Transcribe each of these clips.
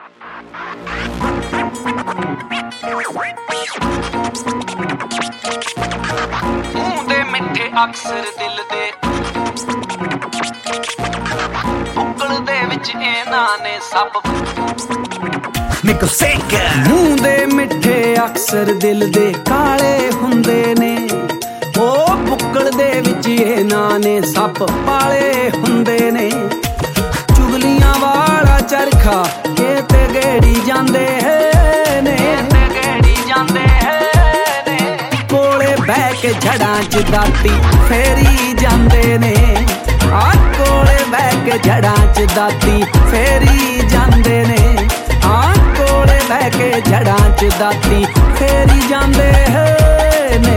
ਮੂੰਹ ਦੇ ਮਿੱਠੇ ਅਕਸਰ ਦਿਲ ਦੇ ਬੁੱਕਲ ਦੇ ਵਿੱਚ ਇਹਨਾਂ ਨੇ ਸੱਪ ਮੂੰਹ ਦੇ ਮਿੱਠੇ ਅਕਸਰ ਦਿਲ ਦੇ ਕਾਲੇ ਹੁੰਦੇ ਨੇ ਉਹ ਬੁੱਕਲ ਦੇ ਵਿੱਚ ਇਹਨਾਂ ਨੇ ਸੱਪ ਪਾਲੇ ਹੁੰਦੇ ਨੇ ਚੁਗਲੀਆਂ ਵਾਲਾ ਚਰਖਾ ਇਹ ਤੇ ਗੇੜੀ ਜਾਂਦੇ ਨੇ ਕੋਲੇ ਬਹਿ ਕੇ ਜੜਾਂ 'ਚ ਦਾਤੀ ਫੇਰੀ ਜਾਂਦੇ ਨੇ ਆ ਕੋਲੇ ਬਹਿ ਕੇ ਜੜਾਂ 'ਚ ਦਾਤੀ ਫੇਰੀ ਜਾਂਦੇ ਨੇ ਆ ਕੋਲੇ ਬਹਿ ਕੇ ਜੜਾਂ 'ਚ ਦਾਤੀ ਫੇਰੀ ਜਾਂਦੇ ਨੇ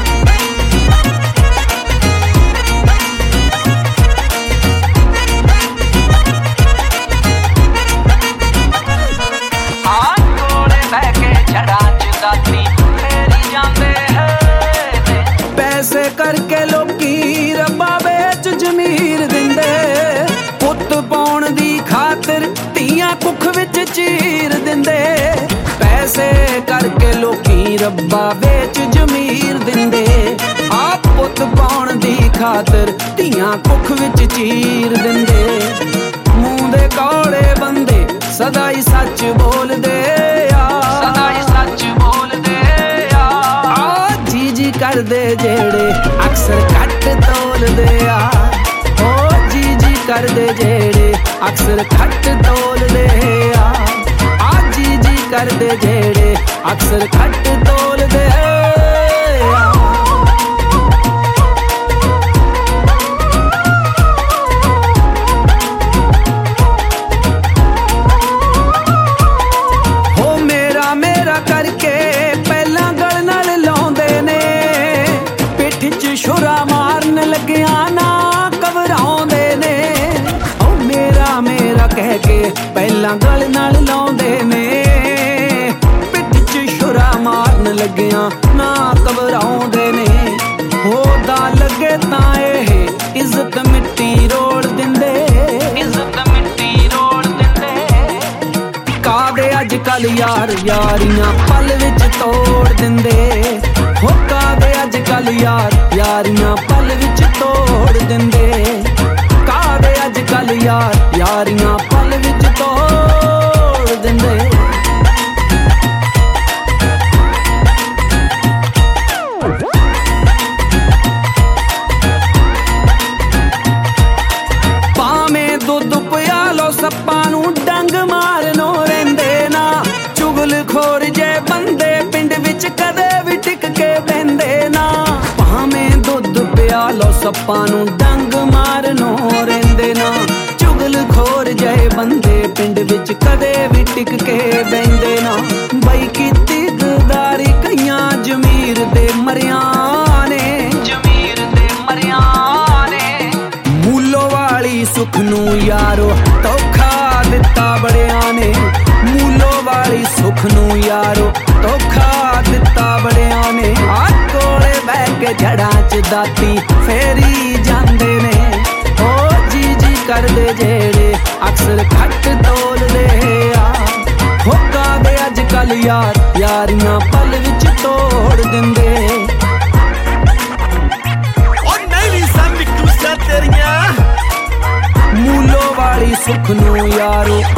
ਪੈਸੇ ਕਰਕੇ ਲੋਕੀ ਰੱਬਾ ਵਿੱਚ ਜ਼ਮੀਰ ਦਿੰਦੇ ਪੁੱਤ ਪਾਉਣ ਦੀ ਖਾਤਰ ਧੀਆਂ ਕੁੱਖ ਵਿੱਚ ਚੀਰ ਦਿੰਦੇ ਪੈਸੇ ਕਰਕੇ ਲੋਕੀ ਰੱਬਾ ਵਿੱਚ ਜ਼ਮੀਰ ਦਿੰਦੇ ਆ ਪੁੱਤ ਪਾਉਣ ਦੀ ਖਾਤਰ ਧੀਆਂ ਕੁੱਖ ਵਿੱਚ ਚੀਰ ਦਿੰਦੇ ਮੂੰਹ ਦੇ ਕੌੜੇ ਬੰਦੇ ਸਦਾ ਹੀ ਸੱਚ ਬੋਲਦੇ ਆ ਕਰਦੇ ਜਿਹੜੇ ਅਕਸਰ ਘੱਟ ਤੋਲਦੇ ਆ ਓ ਜੀ ਕਰਦੇ ਜਿਹੜੇ ਅਕਸਰ ਘੱਟ ਤੋਲਦੇ ਆ ਜੀ ਕਰਦੇ ਜਿਹੜੇ ਅਕਸਰ ਘੱਟ ਤੋਲਦੇ ਆ ਹੋ ਮੇਰਾ ਕਰਕੇ ਪਹਿਲਾਂ ਗਲ ਨਾਲ ਲਾਉਂਦੇ ਨੇ ਛੁਰਾ ਮਾਰਨ ਲੱਗਿਆ ਨਾ ਘਬਰਾਉਂਦੇ ਨੇ ਓ ਮੇਰਾ ਕਹਿ ਕੇ ਪਹਿਲਾਂ ਗਲ ਨਾਲ ਲਾਉਂਦੇ ਨੇ ਪਿੱਠ 'ਚ ਛੁਰਾ ਮਾਰਨ ਲੱਗਿਆ ਨਾ ਘਬਰਾਉਂਦੇ ਨੇ ਹੋਦਾ ਲੱਗੇ ਤਾਂ ਇਹ ਇੱਜ਼ਤ ਮਿੱਟੀ ਰੋੜ ਦਿੰਦੇ ਕਾਦੇ ਅੱਜ ਕੱਲ ਯਾਰੀਆਂ ਪਲ ਵਿੱਚ ਤੋੜ ਦਿੰਦੇ ਹੋ ਕਾਦੇ ਅੱਜ ਕੱਲ ਯਾਰੀਆਂ ਪਲ ਵਿੱਚ ਤੋੜ ਦਿੰਦੇ ਕਾਦੇ ਅੱਜ ਕੱਲ ਯਾਰੀਆਂ ਪਲ ਵਿੱਚ ਤੋੜ ਦਿੰਦੇ ਭਾਵੇਂ ਦੁੱਧ ਪਿਆ ਲੋ ਸੱਪਾਂ ਨੂੰ ਡੰਗ ਮਾਰਨੋਂ ਰਹਿੰਦੇ ਨਾ ਚੁਗਲਖੋਰ ਜੇ ਬੰਦੇ ਪਿੰਡ ਵਿੱਚ ਕਦੇ ਵੀ ਟਿਕ ਕੇ ਬਹਿੰਦੇ ਨਾ ਭਾਵੇਂ ਦੁੱਧ ਪਿਆ ਲੋ ਸੱਪਾਂ ਨੂੰ ਡੰਗ ਮਾਰਨੋਂ ਰਹਿੰਦੇ ਨਾ ਚੁਗਲਖੋਰ ਜੇ ਬੰਦੇ ਪਿੰਡ ਵਿੱਚ ਕਦੇ ਵੀ ਟਿਕ ਕੇ ਬਹਿੰਦੇ ਨਾ ਬਈ ਕੀਤੀ ਗਦਾਰੀ ਕਈਆਂ ਜ਼ਮੀਰ ਦੇ ਮਰਿਆਂ ਨੇ ਮੂਲੋ ਵਾਲੀ ਸੁੱਖ ਨੂੰ ਯਾਰੋ ਧੋਖਾ ਦਿੱਤਾ ਬੜਿਆਂ ਨੇ ਮੂਲੋ ਵਾਲੀ ਸੁੱਖ ਨੂੰ ਯਾਰੋ ਧੋਖਾ ਦਿੱਤਾ ਬੜਿਆਂ ਨੇ ਆ ਕੋਲੇ ਬਹਿ ਕੇ ਜੜਾਂ 'ਚ ਦਾਤੀ ਫੇਰੀ ਜਾਂਦੇ ਨੇ ਓ ਜੀ ਕਰਦੇ ਜਿਹੜੇ ਅਕਸਰ ਘੱਟ ਤੋਲਦੇ ਆ ਹੋਕਾ ਦੇ ਅੱਜ ਕੱਲ ਯਾਰੀਆਂ ਪਲ ਵਿੱਚ ਤੋੜ ਦਿੰਦੇ ਮੂਲੋ ਵਾਲੀ ਸੁੱਖ ਨੂੰ ਯਾਰੋ